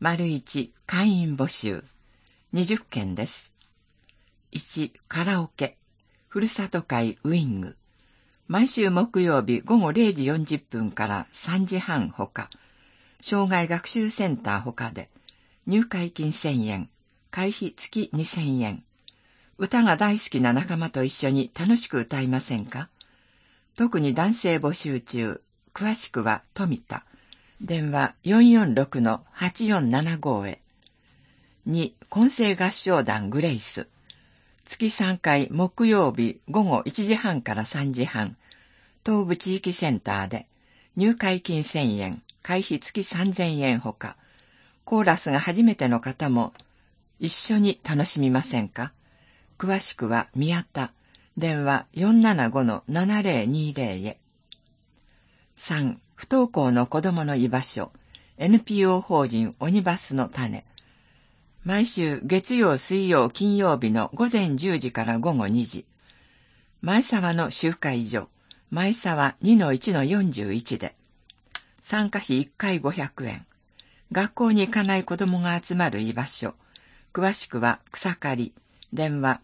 1、会員募集。20件です。1、カラオケ。ふるさと会ウィング。毎週木曜日午後0時40分から3時半ほか、障害学習センターほかで、入会金1000円、会費月2000円。歌が大好きな仲間と一緒に楽しく歌いませんか？特に男性募集中。詳しくは富田。電話 446-8475 へ。2、混声合唱団グレイス。月3回木曜日午後1時半から3時半、東部地域センターで、入会金1000円、会費月3000円ほか、コーラスが初めての方も一緒に楽しみませんか？詳しくは宮田。電話 475-7020 へ。3、不登校の子供の居場所。NPO 法人オニバスの種。毎週月曜、水曜、金曜日の午前10時から午後2時。前沢の集会所。前沢 2-1-41 で。参加費1回500円。学校に行かない子供が集まる居場所。詳しくは草刈。電話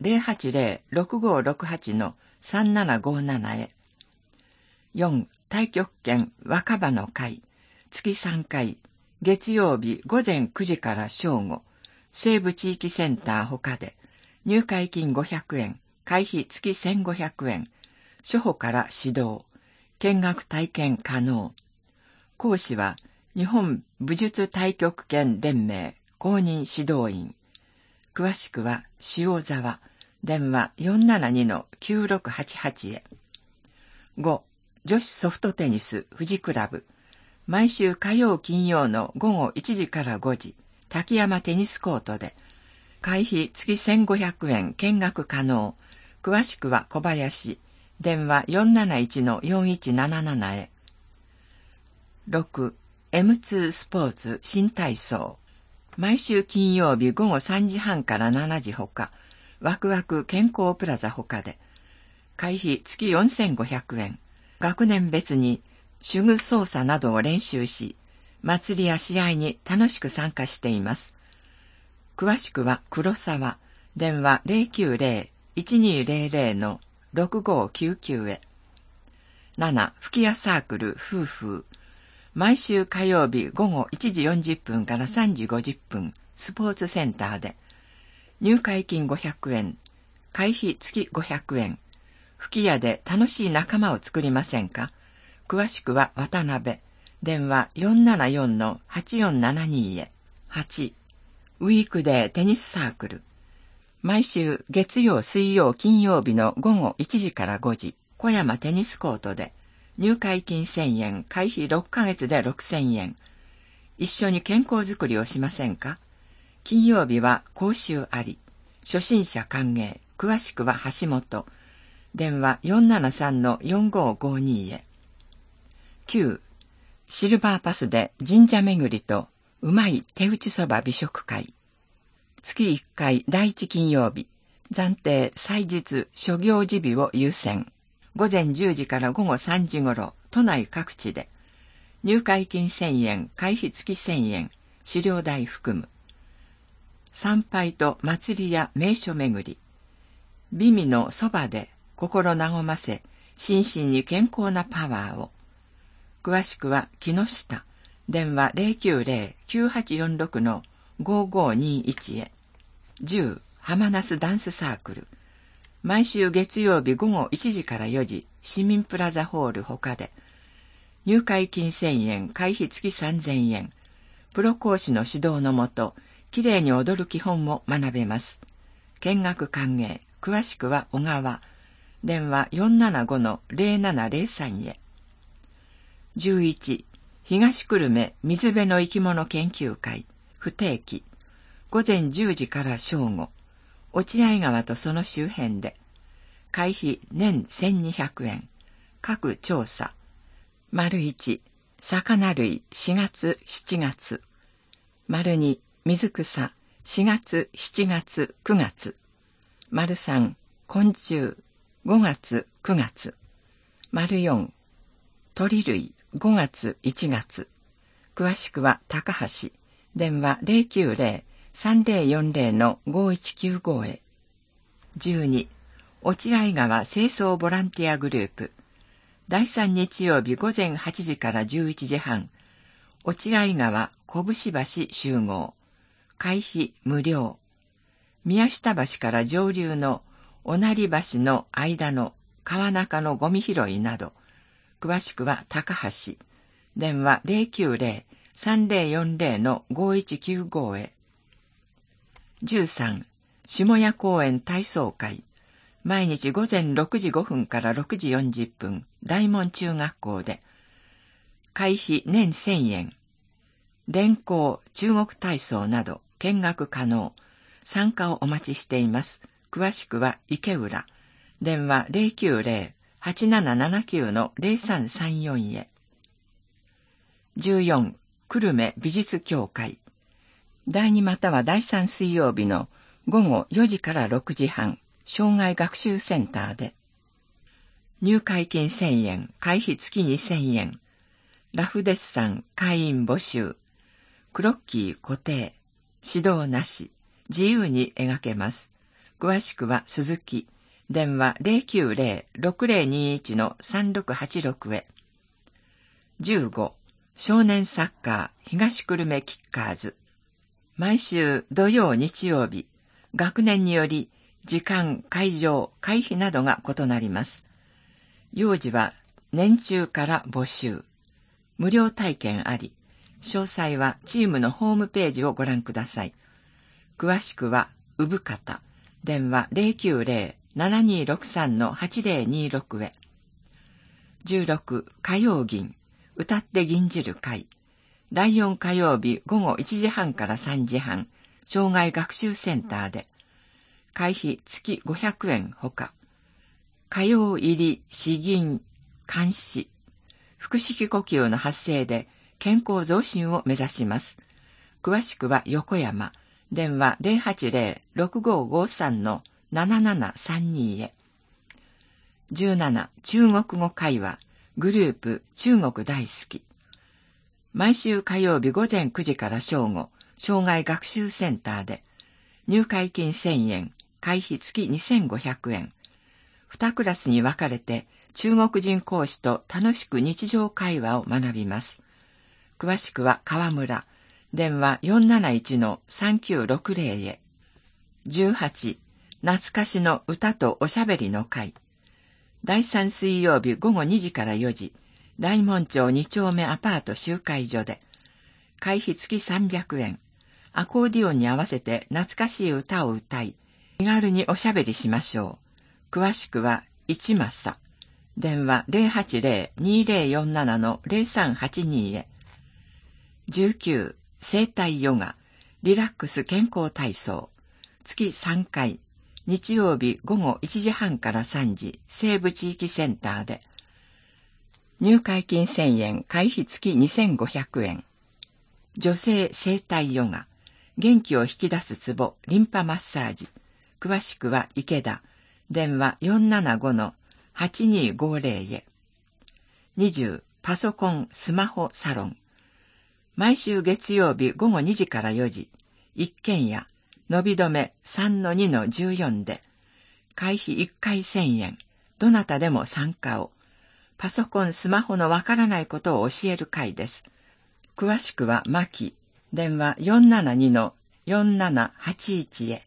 080-6568-3757 へ。4、太極拳若葉の会。月3回。月曜日午前9時から正午。西部地域センターほかで。入会金500円。会費月1500円。初歩から指導。見学体験可能。講師は日本武術太極拳連盟公認指導員。詳しくは塩沢。電話 472-9688 へ。5、女子ソフトテニス富士クラブ。毎週火曜金曜の午後1時から5時、滝山テニスコートで。会費月1500円見学可能。詳しくは小林。電話 471-4177 へ。6、M2 スポーツ新体操。毎週金曜日午後3時半から7時ほか、ワクワク健康プラザほかで。会費月4500円。学年別に手具操作などを練習し、祭りや試合に楽しく参加しています。詳しくは黒沢。電話 090-1200-6599 へ。7、吹き矢サークル夫婦。毎週火曜日午後1時40分から3時50分、スポーツセンターで。入会金500円。会費月500円。吹き矢で楽しい仲間を作りませんか？詳しくは渡辺。電話 474-8472 へ。8、ウィークデーテニスサークル。毎週月曜、水曜、金曜日の午後1時から5時、小山テニスコートで。入会金1000円、会費6ヶ月で6000円。一緒に健康づくりをしませんか？金曜日は講習あり。初心者歓迎。詳しくは橋本。電話 473-4552 へ。9、シルバーパスで神社巡りとうまい手打ちそば美食会。月1回第1金曜日。暫定祭日諸行事日を優先。午前10時から午後3時ごろ、都内各地で。入会金1000円、会費付き1000円、資料代含む。参拝と祭りや名所巡り。美味のそばで心和ませ、心身に健康なパワーを。詳しくは木下。電話 090-9846-5521 へ。10、浜那須ダンスサークル。毎週月曜日午後1時から4時、市民プラザホールほかで。入会金1000円、会費付き3000円。プロ講師の指導のもと、きれいに踊る基本を学べます。見学歓迎。詳しくは小川。電話 475-0703 へ。11、東久留米水辺の生き物研究会。不定期。午前10時から正午。落合川とその周辺で。会費年1200円。各調査。1、魚類4月7月。2、水草4月7月9月。3、昆虫5月9月。4、鳥類5月1月。詳しくは高橋。 電話 090-3040-5195 へ。12、落合川清掃ボランティアグループ。第3日曜日午前8時から11時半、落合川小節橋集合。会費無料。宮下橋から上流の御成橋の間の川中のゴミ拾いなど、詳しくは高橋。電話 090-3040-5195 へ。13、下谷公園体操会。毎日午前6時5分から6時40分、大門中学校で。会費年1000円。連行、中国体操など、見学可能。参加をお待ちしています。詳しくは池浦。電話 090-8779-0334 へ。14、久留米美術協会。第2または第3水曜日の午後4時から6時半、障害学習センターで。入会金1000円、会費付き2000円。ラフデッサン、会員募集。クロッキー固定。指導なし。自由に描けます。詳しくは鈴木。電話 090-6021-3686 へ。15、少年サッカー東久留米キッカーズ。毎週土曜日曜日、学年により時間、会場、会費などが異なります。幼児は年中から募集。無料体験あり。詳細はチームのホームページをご覧ください。詳しくは、産方。電話 090-7263-8026 へ。16、火曜銀。歌って銀じる会。第4火曜日午後1時半から3時半、障害学習センターで。会費月500円ほか。火曜入り、詩吟、監視。腹式呼吸の発声で健康増進を目指します。詳しくは横山。電話 080-6553-7732 へ。17、中国語会話。グループ中国大好き。毎週火曜日午前9時から正午、障害学習センターで。入会金1000円、会費付き2500円。2クラスに分かれて中国人講師と楽しく日常会話を学びます。詳しくは川村。電話 471-3960 へ。18、懐かしの歌とおしゃべりの会。第3水曜日午後2時から4時、大門町2丁目アパート集会所で。会費付き300円。アコーディオンに合わせて懐かしい歌を歌い、気軽におしゃべりしましょう。詳しくは一正。電話 080-2047-0382 へ。19、生体ヨガ、リラックス健康体操。月3回、日曜日午後1時半から3時、西部地域センターで。入会金1000円、会費付き2500円。女性生体ヨガ、元気を引き出すツボ、リンパマッサージ。詳しくは池田。電話 475-8250 へ。20、パソコン、スマホサロン。毎週月曜日午後2時から4時、一軒家、伸び止め 3-2-14 で、会費1回1000円、どなたでも参加を。パソコン、スマホのわからないことを教える会です。詳しくはマキ、電話 472-4781 へ。